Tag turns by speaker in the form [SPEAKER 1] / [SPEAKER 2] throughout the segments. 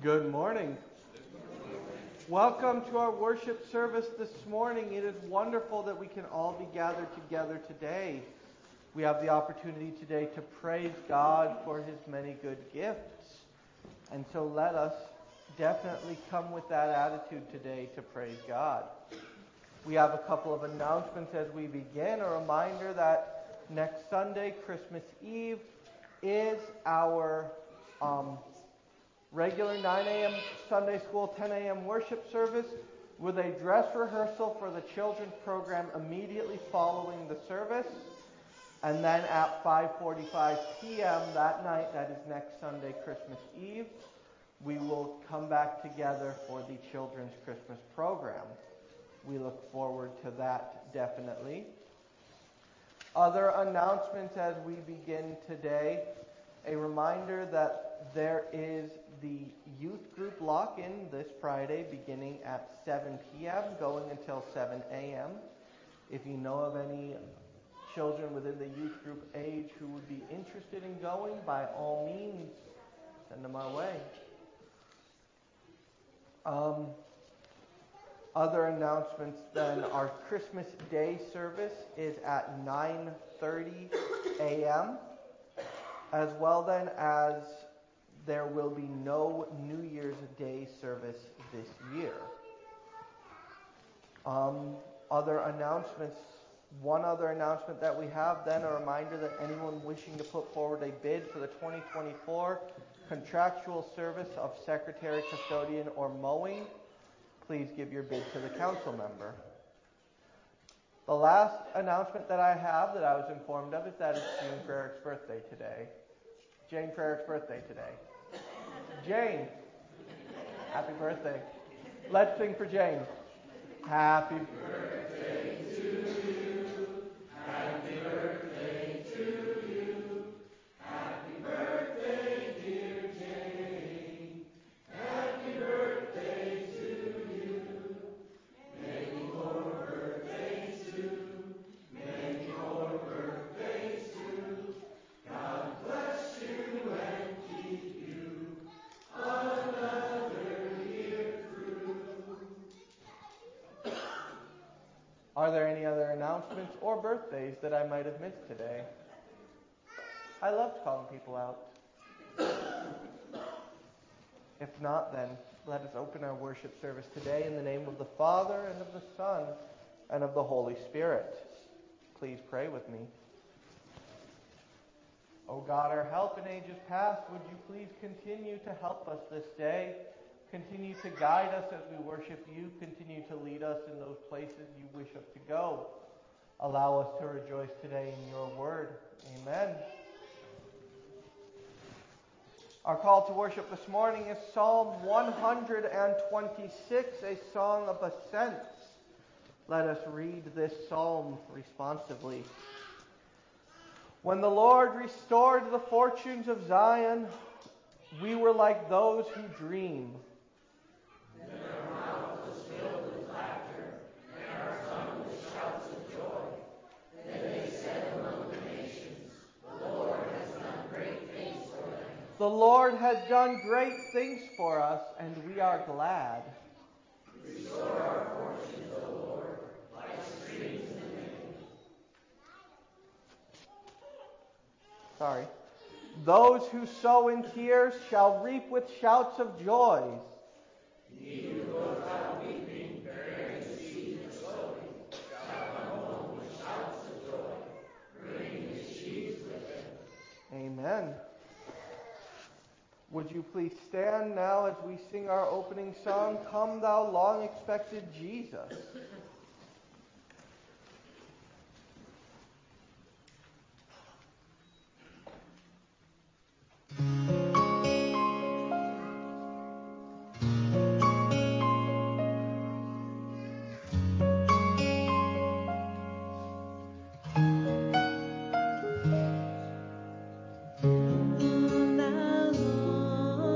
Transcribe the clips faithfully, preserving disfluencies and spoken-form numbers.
[SPEAKER 1] Good morning. Welcome to our worship service this morning. It is wonderful that we can all be gathered together today. We have the opportunity today to praise God for His many good gifts. And so let us definitely come with that attitude today to praise God. We have a couple of announcements as we begin. A reminder that next Sunday, Christmas Eve, is our um, regular nine a.m. Sunday school, ten a.m. worship service with a dress rehearsal for the children's program immediately following the service. And then at five forty-five p.m. that night, that is next Sunday, Christmas Eve, we will come back together for the children's Christmas program. We look forward to that definitely. Other announcements as we begin today. A reminder that there is the youth group lock-in this Friday beginning at seven p.m. going until seven a.m. If you know of any children within the youth group age who would be interested in going, by all means, send them our way. Um, other announcements then, our Christmas Day service is at nine thirty a.m. As well then as there will be no New Year's Day service this year. Um, other announcements. One other announcement that we have then, a reminder that anyone wishing to put forward a bid for the twenty twenty-four contractual service of secretary, custodian, or mowing, please give your bid to the council member. The last announcement that I have that I was informed of is that it's Jane Freric's birthday today. Jane Freric's birthday today. Jane, happy birthday. Let's sing for Jane. Happy birthday to you. Happy birthday to you. Happy birthday, dear Jane. Happy birthday to you. Many more birthdays too. Many more birthdays too. God bless you and keep you another year through. Are there any other announcements or birthdays that I might have missed today? I loved calling people out. If not, then let us open our worship service today in the name of the Father, and of the Son, and of the Holy Spirit. Please pray with me. O God, our help in ages past, would you please continue to help us this day? Continue to guide us as we worship you. Continue to lead us in those places you wish us to go. Allow us to rejoice today in your word. Amen. Our call to worship this morning is Psalm one twenty-six, a song of ascent. Let us read this psalm responsively. When the Lord restored the fortunes of Zion, we were like those who dream.
[SPEAKER 2] Then our mouth was filled with laughter, and our tongue with shouts of joy. Then they said among the nations, the Lord has done great things for them.
[SPEAKER 1] The Lord has done great things for us, and we are glad.
[SPEAKER 2] Restore our fortunes, O Lord, like streams in the main.
[SPEAKER 1] Sorry. Those who sow in tears shall reap with shouts of joy.
[SPEAKER 2] He who goes out weeping, bearing the seed for sowing, shall come home with shouts of joy, bringing his sheaves with him.
[SPEAKER 1] Amen. Would you please stand now as we sing our opening song, Come Thou Long Expected Jesus.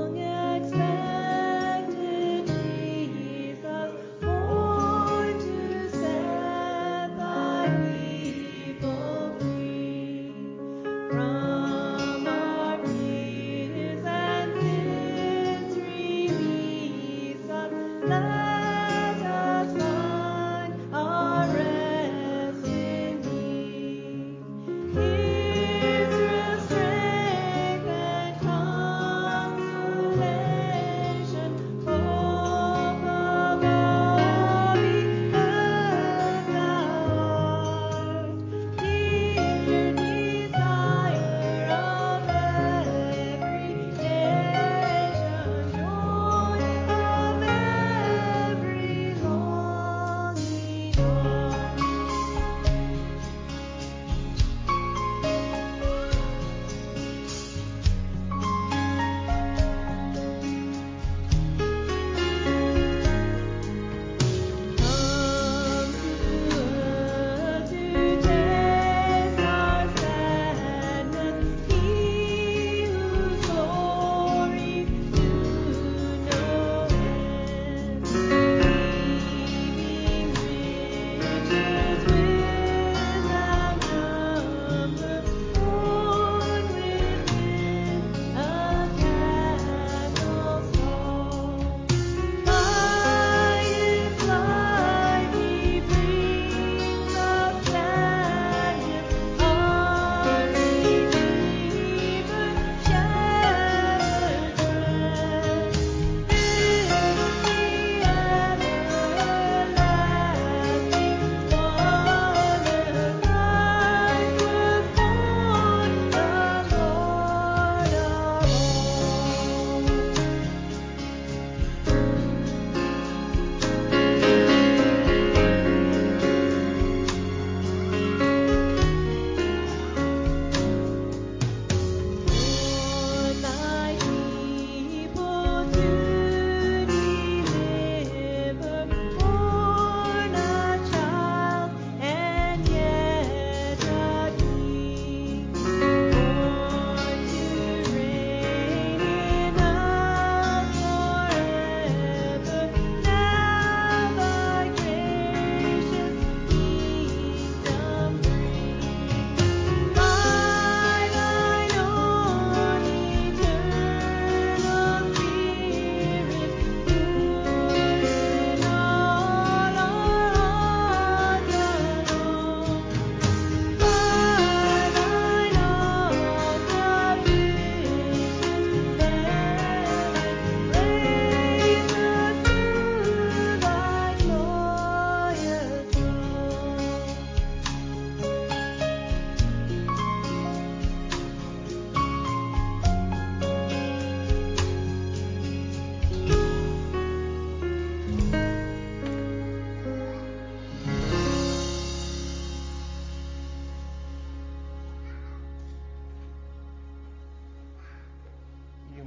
[SPEAKER 3] To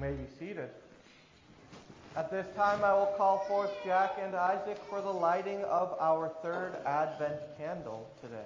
[SPEAKER 1] may be seated. At this time, I will call forth Jack and Isaac for the lighting of our third Advent candle today.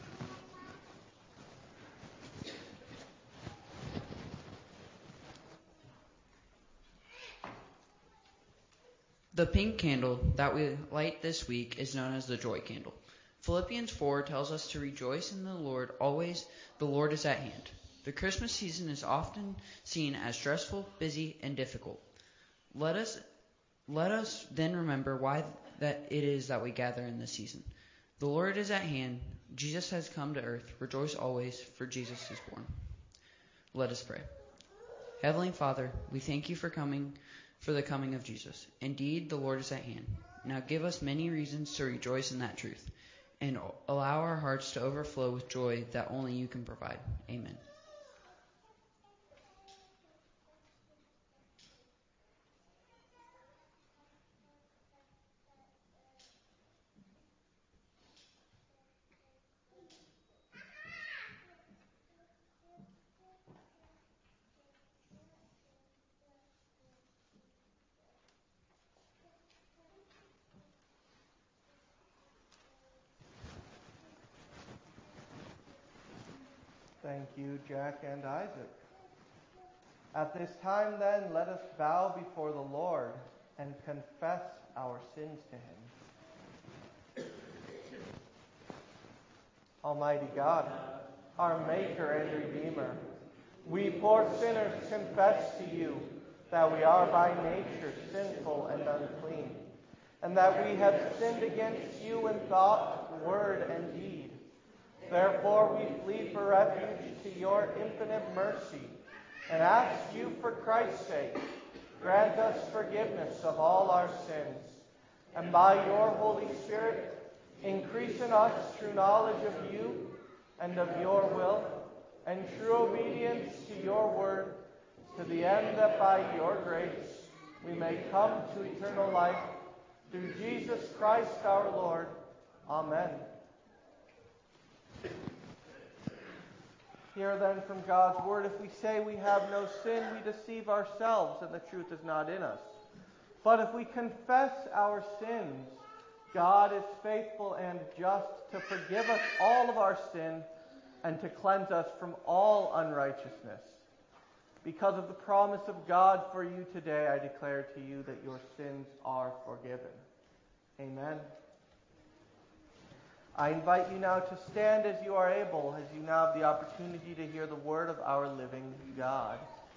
[SPEAKER 3] The pink candle that we light this week is known as the joy candle. Philippians four tells us to rejoice in the Lord always. The Lord is at hand. The Christmas season is often seen as stressful, busy, and difficult. Let us let us then remember why that it is that we gather in this season. The Lord is at hand. Jesus has come to earth. Rejoice always, for Jesus is born. Let us pray. Heavenly Father, we thank you for coming, for the coming of Jesus. Indeed, the Lord is at hand. Now give us many reasons to rejoice in that truth, and allow our hearts to overflow with joy that only you can provide. Amen.
[SPEAKER 1] Thank you, Jack and Isaac. At this time, then, let us bow before the Lord and confess our sins to Him. Almighty God, our Maker and Redeemer, we poor sinners confess to you that we are by nature sinful and unclean, and that we have sinned against you in thought, word, and deed. Therefore, we plead for refuge to your infinite mercy and ask you, for Christ's sake, grant us forgiveness of all our sins, and by your Holy Spirit, increase in us true knowledge of you and of your will, and true obedience to your word, to the end that by your grace we may come to eternal life, through Jesus Christ our Lord. Amen. Hear then from God's word. If we say we have no sin, we deceive ourselves, and the truth is not in us. But if we confess our sins, God is faithful and just to forgive us all of our sin and to cleanse us from all unrighteousness. Because of the promise of God for you today, I declare to you that your sins are forgiven. Amen. I invite you now to stand as you are able, as you now have the opportunity to hear the word of our living God.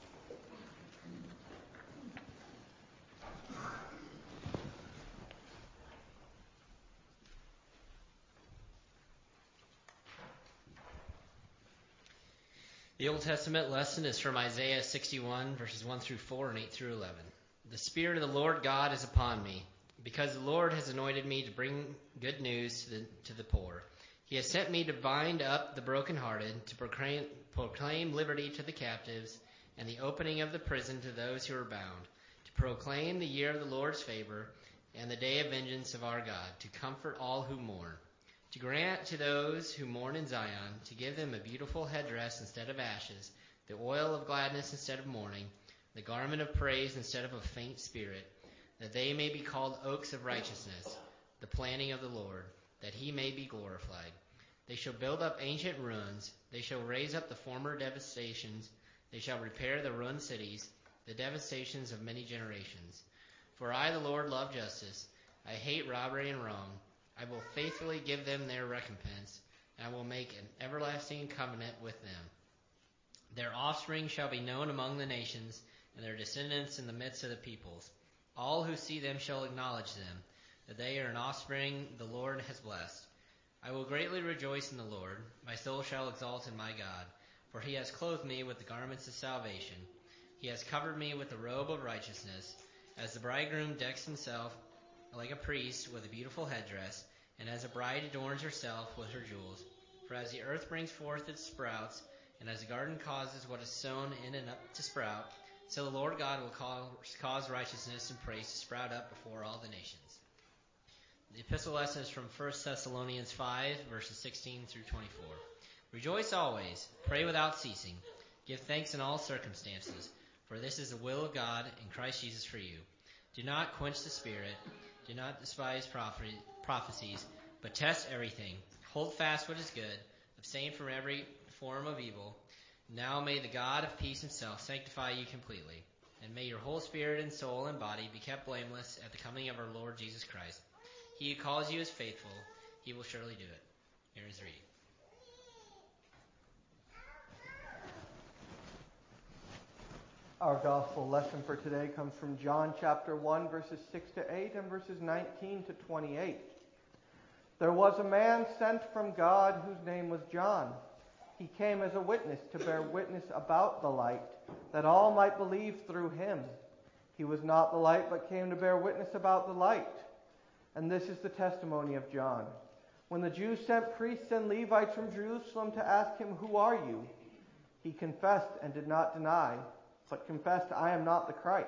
[SPEAKER 4] The Old Testament lesson is from Isaiah sixty-one, verses one through four and eight through eleven. The Spirit of the Lord God is upon me, because the Lord has anointed me to bring good news to the, to the poor. He has sent me to bind up the brokenhearted, to proclaim, proclaim liberty to the captives, and the opening of the prison to those who are bound, to proclaim the year of the Lord's favor, and the day of vengeance of our God, to comfort all who mourn, to grant to those who mourn in Zion, to give them a beautiful headdress instead of ashes, the oil of gladness instead of mourning, the garment of praise instead of a faint spirit, that they may be called oaks of righteousness, the planting of the Lord, that he may be glorified. They shall build up ancient ruins. They shall raise up the former devastations. They shall repair the ruined cities, the devastations of many generations. For I, the Lord, love justice. I hate robbery and wrong. I will faithfully give them their recompense, and I will make an everlasting covenant with them. Their offspring shall be known among the nations, and their descendants in the midst of the peoples. All who see them shall acknowledge them, that they are an offspring the Lord has blessed. I will greatly rejoice in the Lord. My soul shall exult in my God, for he has clothed me with the garments of salvation. He has covered me with the robe of righteousness, as the bridegroom decks himself like a priest with a beautiful headdress, and as a bride adorns herself with her jewels. For as the earth brings forth its sprouts, and as a garden causes what is sown in and up to sprout, so the Lord God will cause righteousness and praise to sprout up before all the nations. The epistle lesson is from First Thessalonians five, verses sixteen through twenty-four. Rejoice always, pray without ceasing, give thanks in all circumstances, for this is the will of God in Christ Jesus for you. Do not quench the spirit. Do not despise prophe- prophecies, but test everything. Hold fast what is good. Abstain from every form of evil. Now may the God of peace himself sanctify you completely, and may your whole spirit and soul and body be kept blameless at the coming of our Lord Jesus Christ. He who calls you is faithful. He will surely do it. Here is the reading.
[SPEAKER 1] Our gospel lesson for today comes from John chapter one, verses six to eight and verses nineteen to twenty-eight. There was a man sent from God whose name was John. He came as a witness to bear witness about the light, that all might believe through him. He was not the light, but came to bear witness about the light. And this is the testimony of John. When the Jews sent priests and Levites from Jerusalem to ask him, "Who are you?" he confessed and did not deny, but confessed, "I am not the Christ."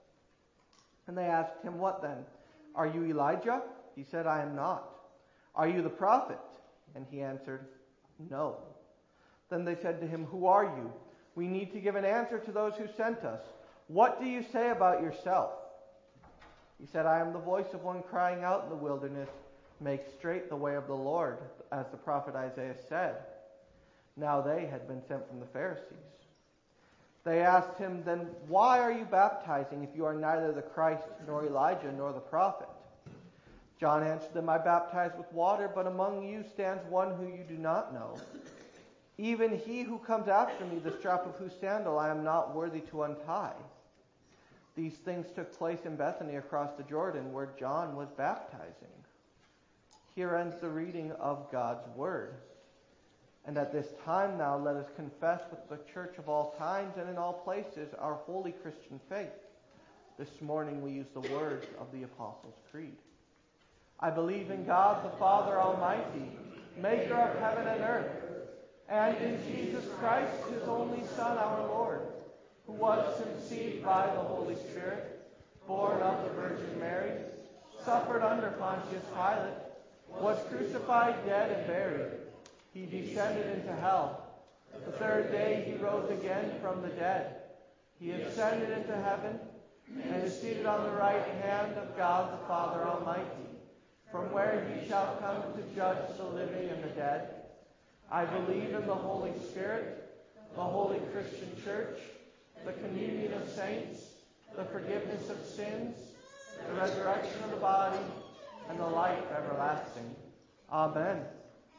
[SPEAKER 1] And they asked him, "What then? Are you Elijah?" He said, "I am not." "Are you the prophet?" And he answered, "No." Then they said to him, "Who are you? We need to give an answer to those who sent us. What do you say about yourself?" He said, "I am the voice of one crying out in the wilderness, 'Make straight the way of the Lord,' as the prophet Isaiah said." Now they had been sent from the Pharisees. They asked him, "Then why are you baptizing if you are neither the Christ, nor Elijah, nor the prophet?" John answered them, "I baptize with water, but among you stands one who you do not know. Even he who comes after me, the strap of whose sandal I am not worthy to untie." These things took place in Bethany across the Jordan, where John was baptizing. Here ends the reading of God's word. And at this time now let us confess with the church of all times and in all places our holy Christian faith. This morning we use the words of the Apostles' Creed. I believe in God the Father Almighty, maker of heaven and earth, and in Jesus Christ, his only Son, our Lord, who was conceived by the Holy Spirit, born of the Virgin Mary, suffered under Pontius Pilate, was crucified, dead, and buried. He descended into hell. The third day he rose again from the dead. He ascended into heaven and is seated on the right hand of God the Father Almighty, from where he shall come to judge the living and the dead. I believe in the Holy Spirit, the holy Christian church, the communion of saints, the forgiveness of sins, the resurrection of the body, and the life everlasting. Amen.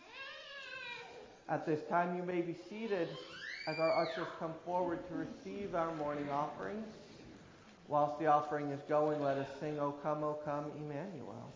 [SPEAKER 1] At this time you may be seated as our ushers come forward to receive our morning offerings. Whilst the offering is going, let us sing, O come, O come, Emmanuel.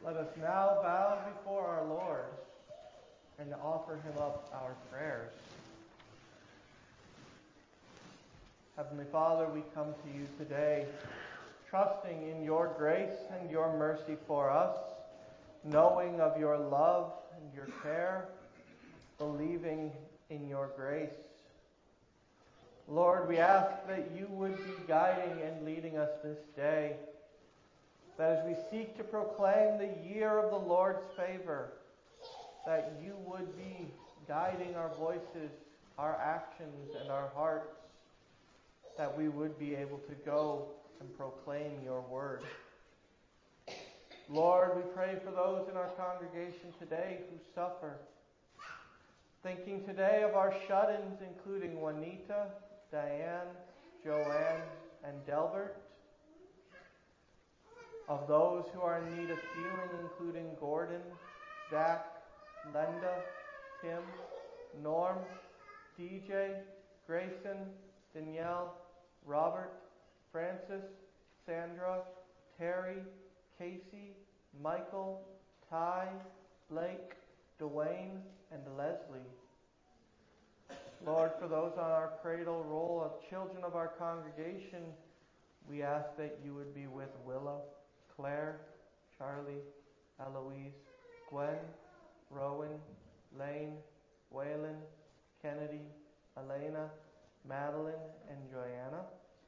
[SPEAKER 1] Let us now bow before our Lord and offer him up our prayers. Heavenly Father, we come to you today, trusting in your grace and your mercy for us, knowing of your love and your care, believing in your grace. Lord, we ask that you would be guiding and leading us this day, that as we seek to proclaim the year of the Lord's favor, that you would be guiding our voices, our actions, and our hearts, that we would be able to go and proclaim your word. Lord, we pray for those in our congregation today who suffer. Thinking today of our shut-ins, including Juanita, Diane, Joanne, and Delbert. Of those who are in need of healing, including Gordon, Zach, Linda, Tim, Norm, D J, Grayson, Danielle, Robert, Francis, Sandra, Terry, Casey, Michael, Ty, Blake, Dwayne, and Leslie. Lord, for those on our cradle roll of children of our congregation, we ask that you would be with Willow, Claire, Charlie, Eloise, Gwen, Rowan, Lane, Waylon, Kennedy, Elena, Madeline, and Joanna.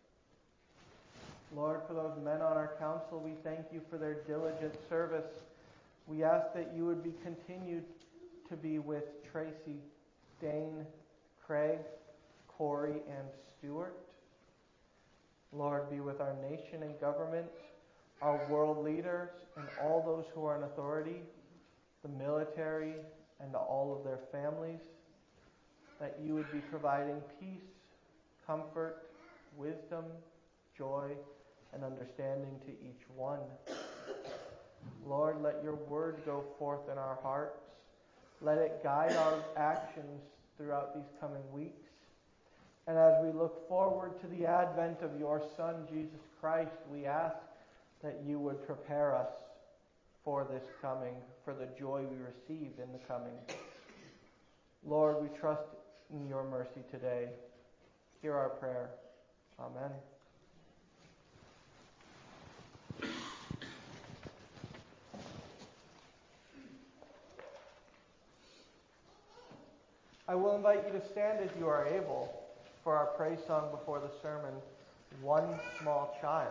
[SPEAKER 1] Lord, for those men on our council, we thank you for their diligent service. We ask that you would be continued to be with Tracy, Dane, Craig, Corey, and Stuart. Lord, be with our nation and government, our world leaders, and all those who are in authority, the military, and all of their families, that you would be providing peace, comfort, wisdom, joy, and understanding to each one. Lord, let your word go forth in our hearts. Let it guide our actions throughout these coming weeks. And as we look forward to the advent of your Son, Jesus Christ, we ask that you would prepare us for this coming, for the joy we receive in the coming. Lord, we trust in your mercy today. Hear our prayer. Amen. I will invite you to stand as you are able for our praise song before the sermon, One Small Child.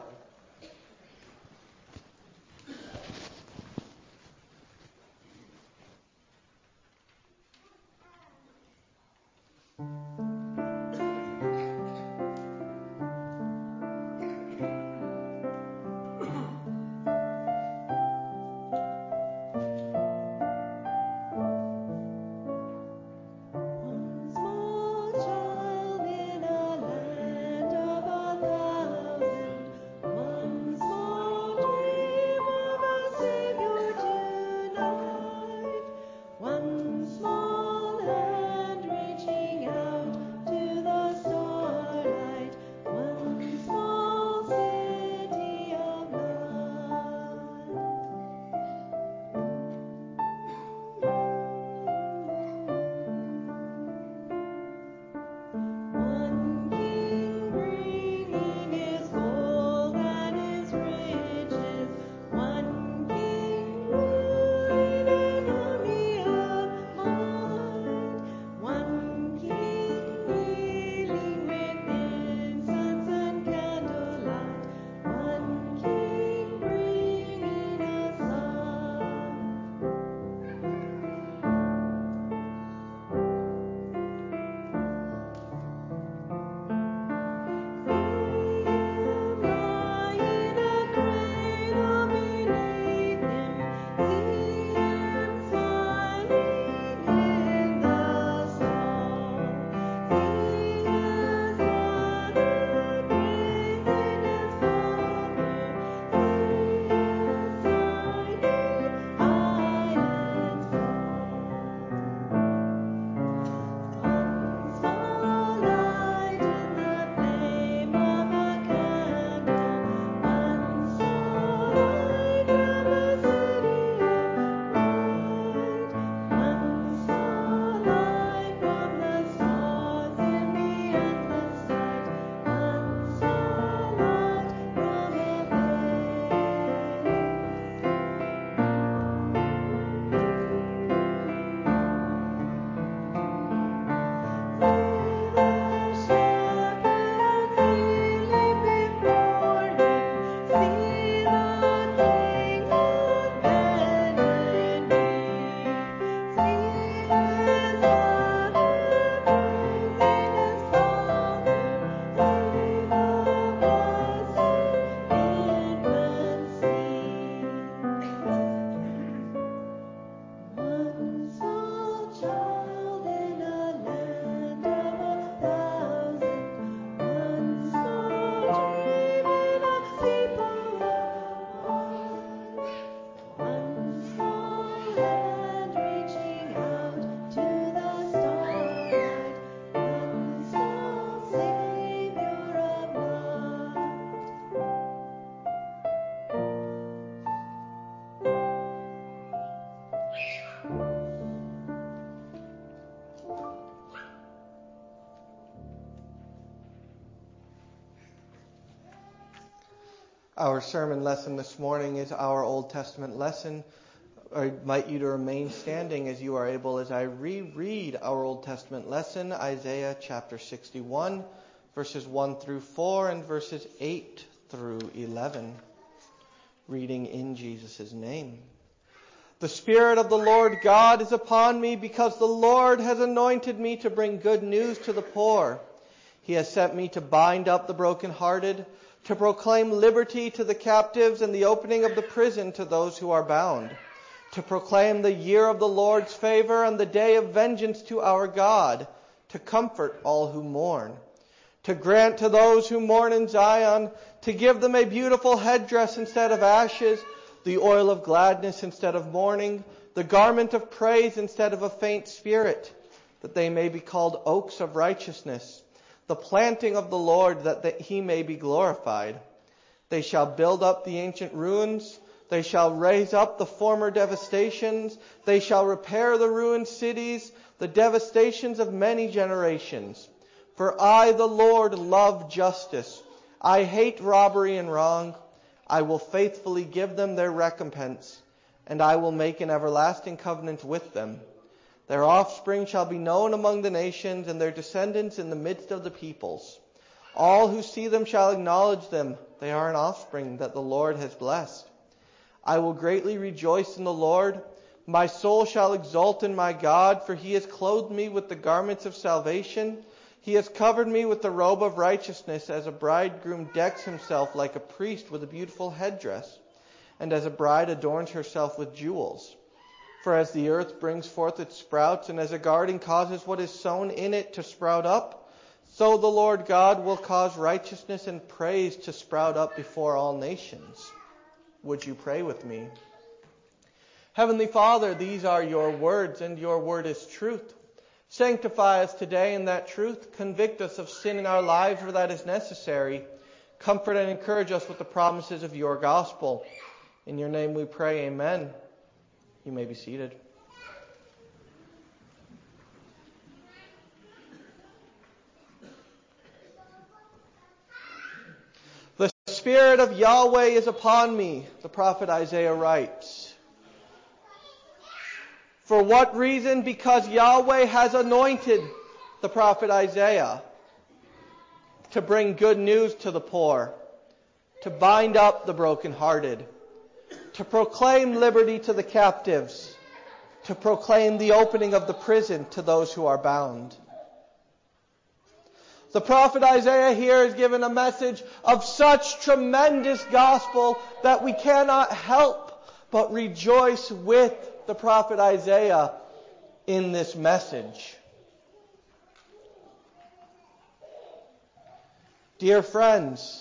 [SPEAKER 2] One
[SPEAKER 1] Our sermon lesson this morning is our Old Testament lesson. I invite you to remain standing as you are able as I reread our Old Testament lesson, Isaiah chapter sixty-one, verses one through four and verses eight through eleven. Reading in Jesus' name. The Spirit of the Lord God is upon me because the Lord has anointed me to bring good news to the poor. He has sent me to bind up the brokenhearted, to proclaim liberty to the captives and the opening of the prison to those who are bound, to proclaim the year of the Lord's favor and the day of vengeance to our God, to comfort all who mourn, to grant to those who mourn in Zion, to give them a beautiful headdress instead of ashes, the oil of gladness instead of mourning, the garment of praise instead of a faint spirit, that they may be called oaks of righteousness, the planting of the Lord, that, that he may be glorified. They shall build up the ancient ruins. They shall raise up the former devastations. They shall repair the ruined cities, the devastations of many generations. For I, the Lord, love justice. I hate robbery and wrong. I will faithfully give them their recompense, and I will make an everlasting covenant with them. Their offspring shall be known among the nations, and their descendants in the midst of the peoples. All who see them shall acknowledge them. They are an offspring that the Lord has blessed. I will greatly rejoice in the Lord. My soul shall exult in my God, for he has clothed me with the garments of salvation. He has covered me with the robe of righteousness, as a bridegroom decks himself like a priest with a beautiful headdress, and as a bride adorns herself with jewels. For as the earth brings forth its sprouts, and as a garden causes what is sown in it to sprout up, so the Lord God will cause righteousness and praise to sprout up before all nations. Would you pray with me? Heavenly Father, these are your words, and your word is truth. Sanctify us today in that truth. Convict us of sin in our lives where that is necessary. Comfort and encourage us with the promises of your gospel. In your name we pray, amen. You may be seated. The Spirit of Yahweh is upon me, the prophet Isaiah writes. For what reason? Because Yahweh has anointed the prophet Isaiah to bring good news to the poor, to bind up the brokenhearted, to proclaim liberty to the captives, to proclaim the opening of the prison to those who are bound. The prophet Isaiah here is given a message of such tremendous gospel that we cannot help but rejoice with the prophet Isaiah in this message. Dear friends,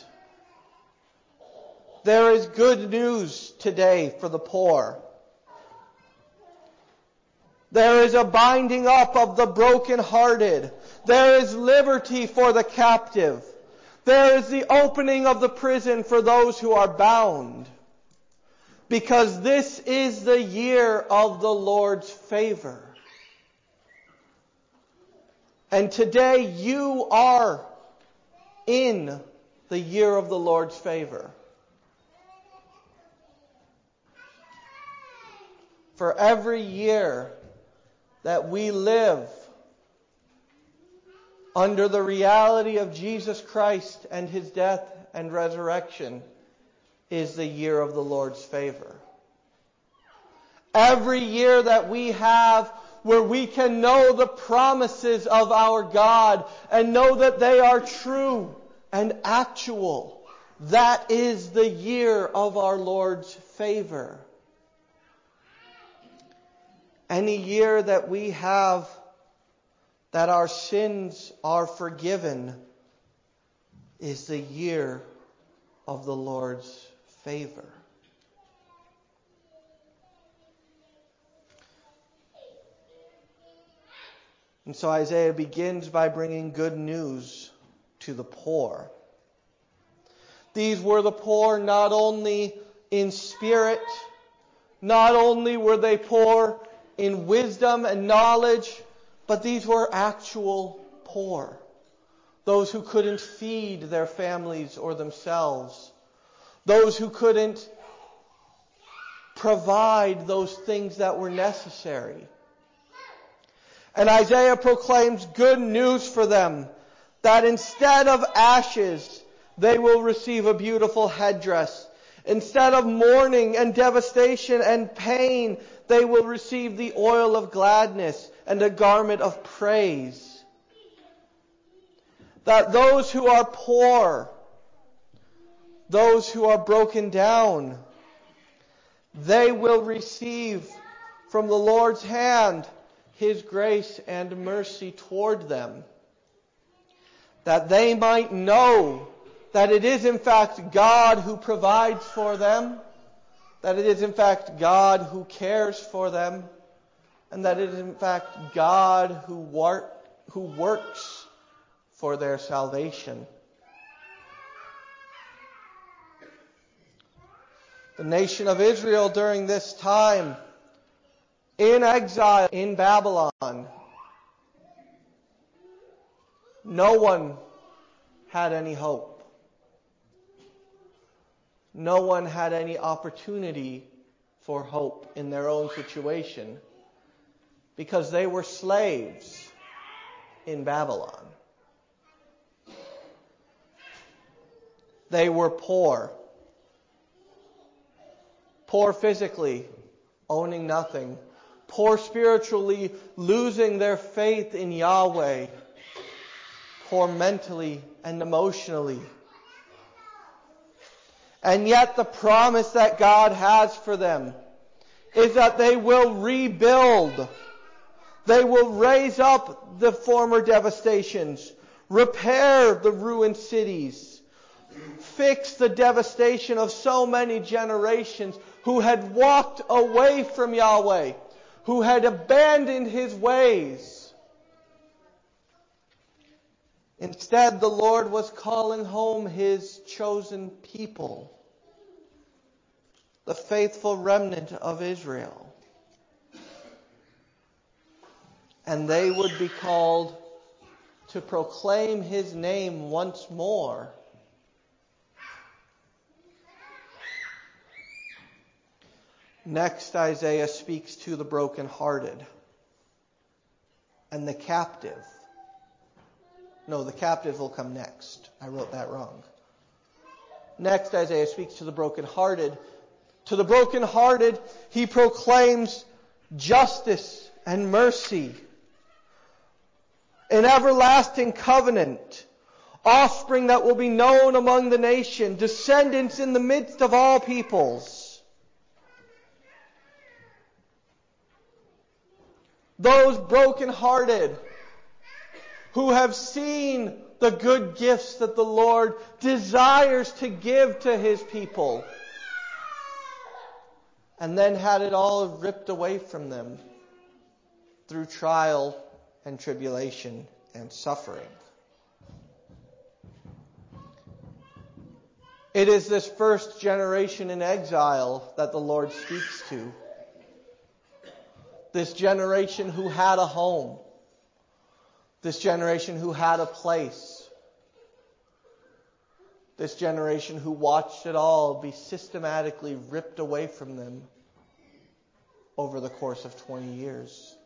[SPEAKER 1] there is good news today for the poor. There is a binding up of the brokenhearted. There is liberty for the captive. There is the opening of the prison for those who are bound. Because this is the year of the Lord's favor. And today you are in the year of the Lord's favor. For every year that we live under the reality of Jesus Christ and his death and resurrection is the year of the Lord's favor. Every year that we have where we can know the promises of our God and know that they are true and actual, that is the year of our Lord's favor. Any year that we have that our sins are forgiven is the year of the Lord's favor. And so Isaiah begins by bringing good news to the poor. These were the poor not only in spirit, not only were they poor in wisdom and knowledge, but these were actual poor. Those who couldn't feed their families or themselves. those who couldn't provide those things that were necessary. And Isaiah proclaims good news for them, that instead of ashes, they will receive a beautiful headdress. Instead of mourning and devastation and pain, they will receive the oil of gladness and a garment of praise. That those who are poor, those who are broken down, they will receive from the Lord's hand His grace and mercy toward them. That they might know that it is in fact God who provides for them, that it is in fact God who cares for them, and that it is in fact God who, wor- who works for their salvation. The nation of Israel during this time, in exile in Babylon, no one had any hope. No one had any opportunity for hope in their own situation because they were slaves in Babylon. They were poor. Poor physically, owning nothing. Poor spiritually, losing their faith in Yahweh. Poor mentally and emotionally. And yet the promise that God has for them is that they will rebuild. They will raise up the former devastations, repair the ruined cities, fix the devastation of so many generations who had walked away from Yahweh, who had abandoned His ways. Instead, the Lord was calling home His chosen people, the faithful remnant of Israel. And they would be called to proclaim His name once more. Next, Isaiah speaks to the brokenhearted and the captive. No, the captive will come next. I wrote that wrong. Next, Isaiah speaks to the brokenhearted. To the brokenhearted, he proclaims justice and mercy, an everlasting covenant, offspring that will be known among the nation, descendants in the midst of all peoples. Those brokenhearted who have seen the good gifts that the Lord desires to give to His people, and then had it all ripped away from them through trial and tribulation and suffering. It is this first generation in exile that the Lord speaks to. This generation who had a home. This generation who had a place. This generation who watched it all be systematically ripped away from them over the course of twenty years.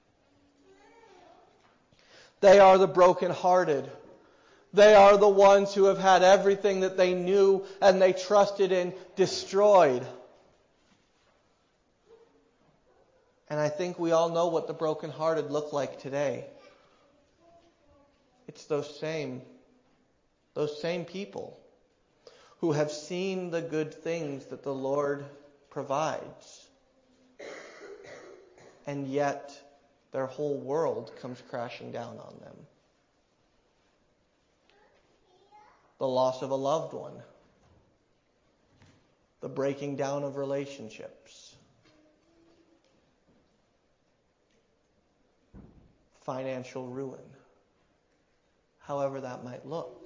[SPEAKER 1] They are the brokenhearted. They are the ones who have had everything that they knew and they trusted in destroyed. And I think we all know what the brokenhearted look like today. It's those same, those same people who have seen the good things that the Lord provides. And yet their whole world comes crashing down on them. The loss of a loved one. The breaking down of relationships. Financial ruin. However that might look.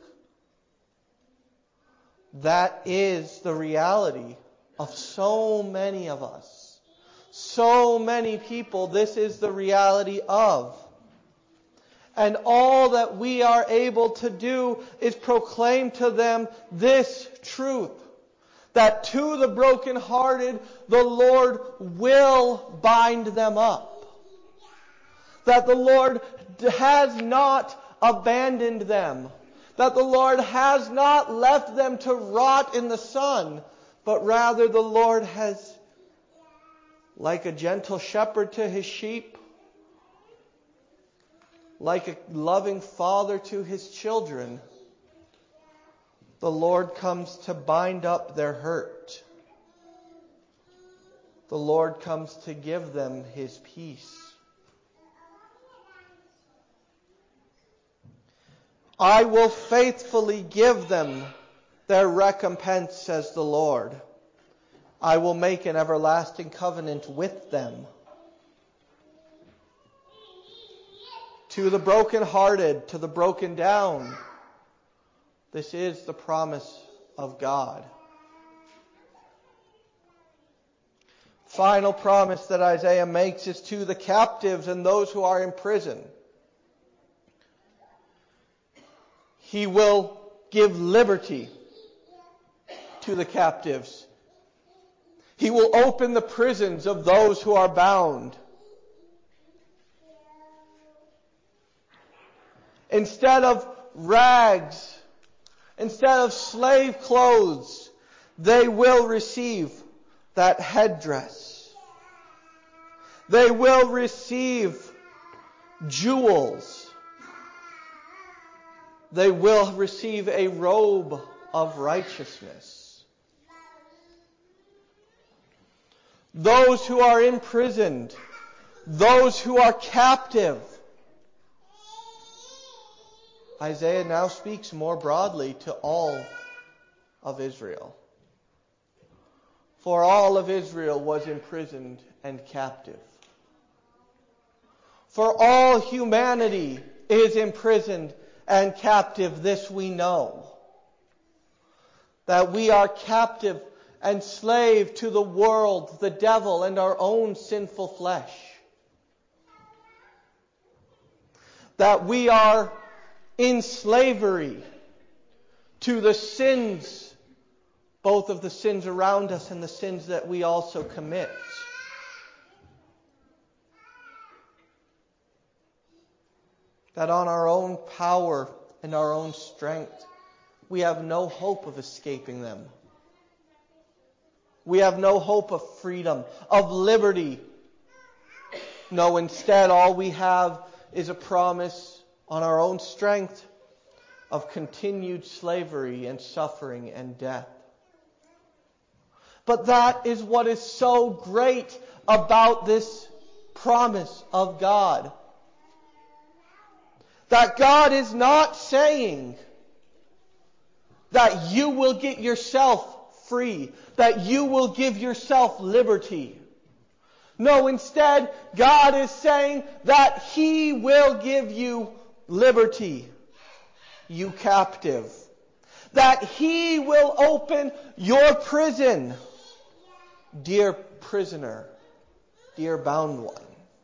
[SPEAKER 1] That is the reality of so many of us. So many people, this is the reality of. And all that we are able to do is proclaim to them this truth. that to the brokenhearted, the Lord will bind them up. That the Lord has not abandoned them. That the Lord has not left them to rot in the sun, but rather the Lord has, like a gentle shepherd to his sheep, like a loving father to his children, the Lord comes to bind up their hurt. The Lord comes to give them his peace. I will faithfully give them their recompense, says the Lord. I will make an everlasting covenant with them. To the brokenhearted, to the broken down, this is the promise of God. Final promise that Isaiah makes is to the captives and those who are in prison. He will give liberty to the captives. He will open the prisons of those who are bound. Instead of rags, instead of slave clothes, they will receive that headdress. They will receive jewels. They will receive a robe of righteousness. Those who are imprisoned, those who are captive. Isaiah now speaks more broadly to all of Israel. For all of Israel was imprisoned and captive. For all humanity is imprisoned and captive, this we know. That we are captive and slave to the world, the devil, and our own sinful flesh. That we are in slavery to the sins, both of the sins around us and the sins that we also commit. That on our own power and our own strength, we have no hope of escaping them. We have no hope of freedom, of liberty. No, instead, all we have is a promise on our own strength of continued slavery and suffering and death. But that is what is so great about this promise of God. That God is not saying that you will get yourself free, that you will give yourself liberty. No, instead, God is saying that He will give you liberty, you captive. That He will open your prison, dear prisoner, dear bound one.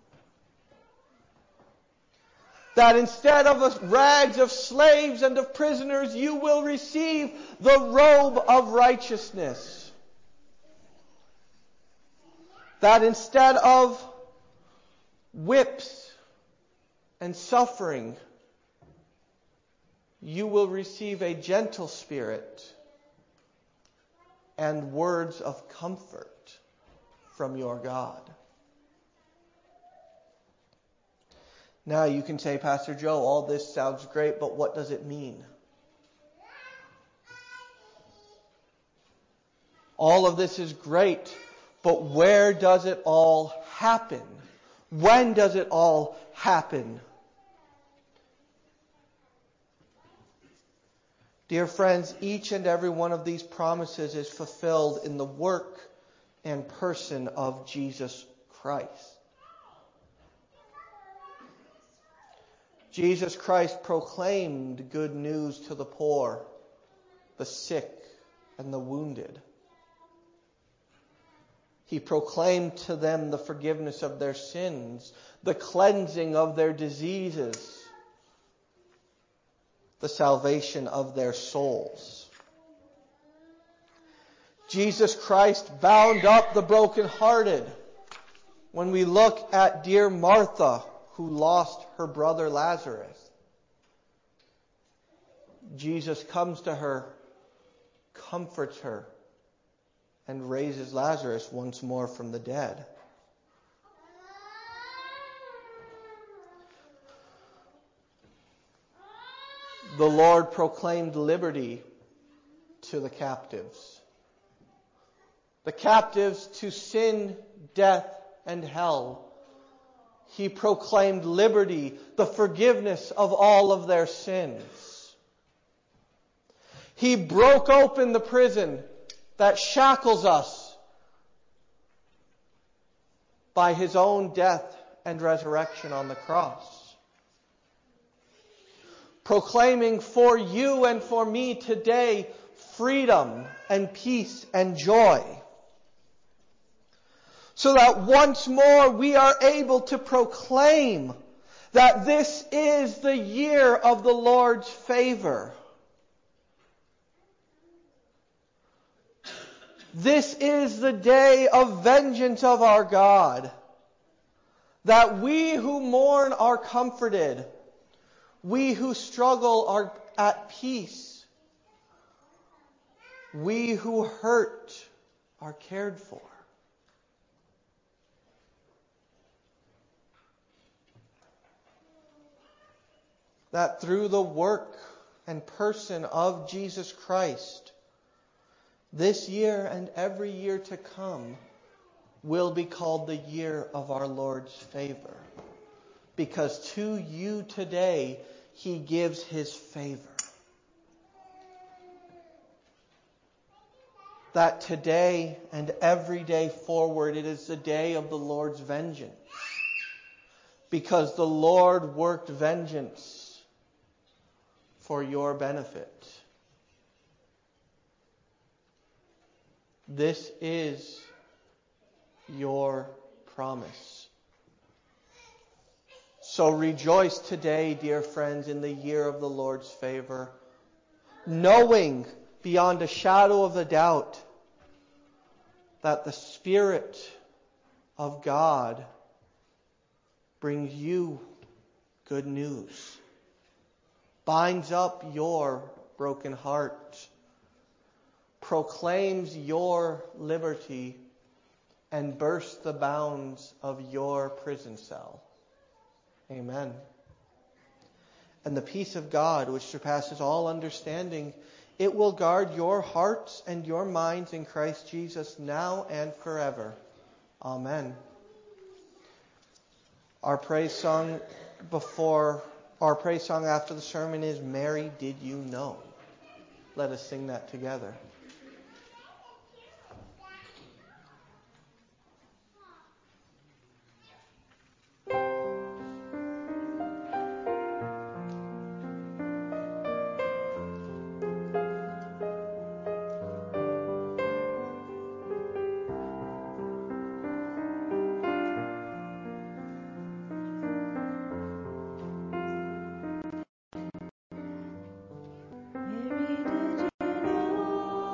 [SPEAKER 1] That instead of rags of slaves and of prisoners, you will receive the robe of righteousness. That instead of whips and suffering, you will receive a gentle spirit and words of comfort from your God. Now you can say, Pastor Joe, all this sounds great, but what does it mean? All of this is great, but where does it all happen? When does it all happen? Dear friends, each and every one of these promises is fulfilled in the work and person of Jesus Christ. Jesus Christ proclaimed good news to the poor, the sick, and the wounded. He proclaimed to them the forgiveness of their sins, the cleansing of their diseases, the salvation of their souls. Jesus Christ bound up the brokenhearted. When we look at dear Martha, who lost her brother Lazarus, Jesus comes to her, comforts her, and raises Lazarus once more from the dead. The Lord proclaimed liberty to the captives. The captives to sin, death, and hell. He proclaimed liberty, the forgiveness of all of their sins. He broke open the prison that shackles us by His own death and resurrection on the cross. Proclaiming for you and for me today freedom and peace and joy. So that once more we are able to proclaim that this is the year of the Lord's favor. This is the day of vengeance of our God. That we who mourn are comforted. We who struggle are at peace. We who hurt are cared for. That through the work and person of Jesus Christ, this year and every year to come will be called the year of our Lord's favor. Because to you today, He gives His favor. That today and every day forward, it is the day of the Lord's vengeance. Because the Lord worked vengeance for your benefit. This is your promise. So rejoice today, dear friends, in the year of the Lord's favor, knowing beyond a shadow of a doubt that the Spirit of God brings you good news, binds up your broken heart, proclaims your liberty, and bursts the bounds of your prison cell. Amen. And the peace of God, which surpasses all understanding, it will guard your hearts and your minds in Christ Jesus now and forever. Amen. Our praise song before, our praise song after the sermon is Mary, Did You Know? Let us sing that together.
[SPEAKER 2] Mary, did you know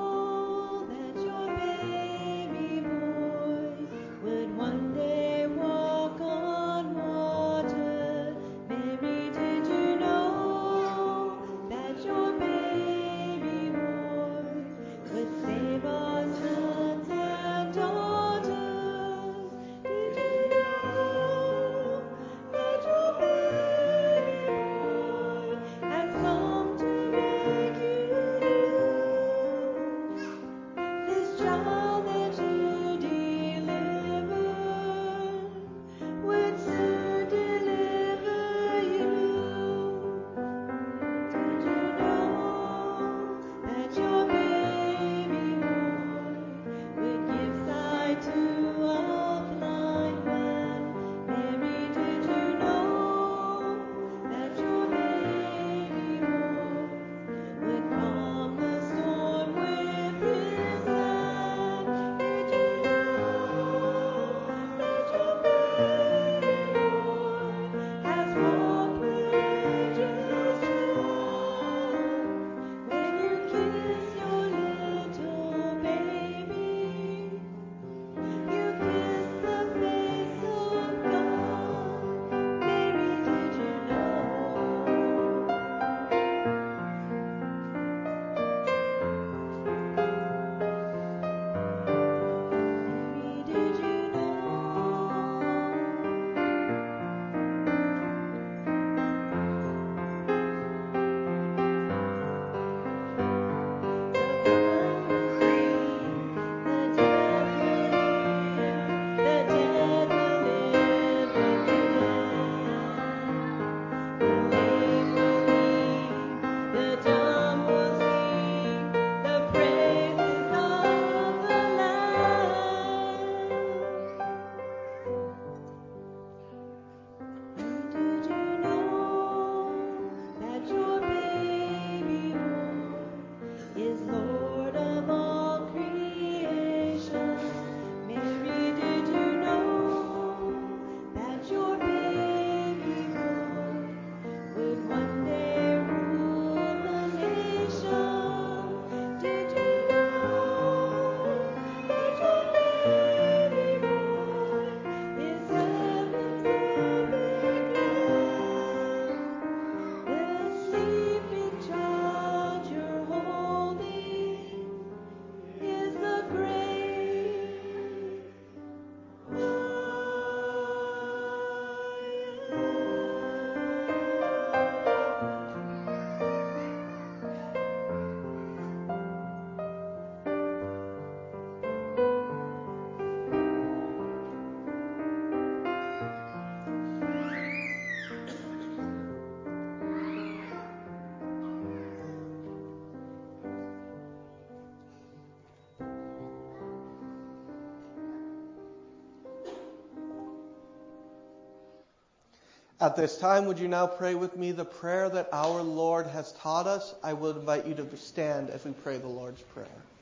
[SPEAKER 1] At this time, would you now pray with me the prayer that our Lord has taught us? I will invite you to stand as we pray the Lord's Prayer.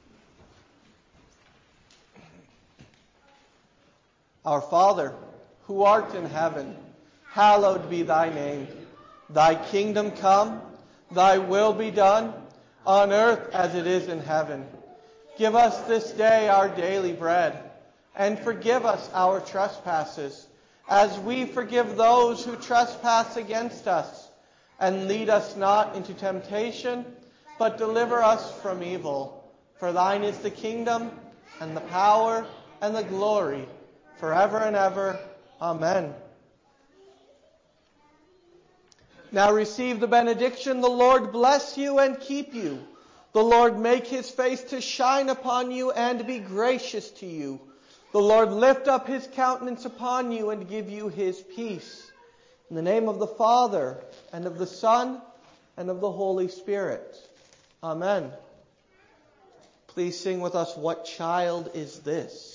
[SPEAKER 1] Our Father, who art in heaven, hallowed be thy name. Thy kingdom come, thy will be done, on earth as it is in heaven. Give us this day our daily bread, and forgive us our trespasses, as we forgive those who trespass against us. And lead us not into temptation, but deliver us from evil. For thine is the kingdom, and the power, and the glory, forever and ever. Amen. Now receive the benediction. The Lord bless you and keep you. The Lord make his face to shine upon you and be gracious to you. The Lord lift up his countenance upon you and give you his peace. In the name of the Father, and of the Son, and of the Holy Spirit. Amen. Please sing with us, "What Child Is This?"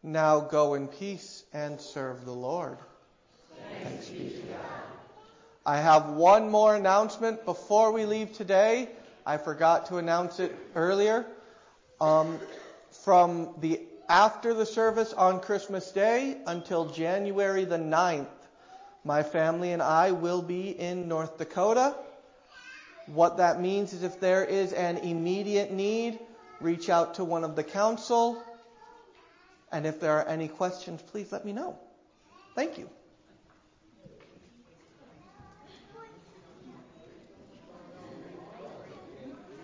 [SPEAKER 1] Now go in peace and serve the Lord.
[SPEAKER 2] Thanks be to God.
[SPEAKER 1] I have one more announcement before we leave today. I forgot to announce it earlier. Um, from the after the service on Christmas Day until January the ninth, my family and I will be in North Dakota. What that means is if there is an immediate need, reach out to one of the council. And if there are any questions, please let me know. Thank you.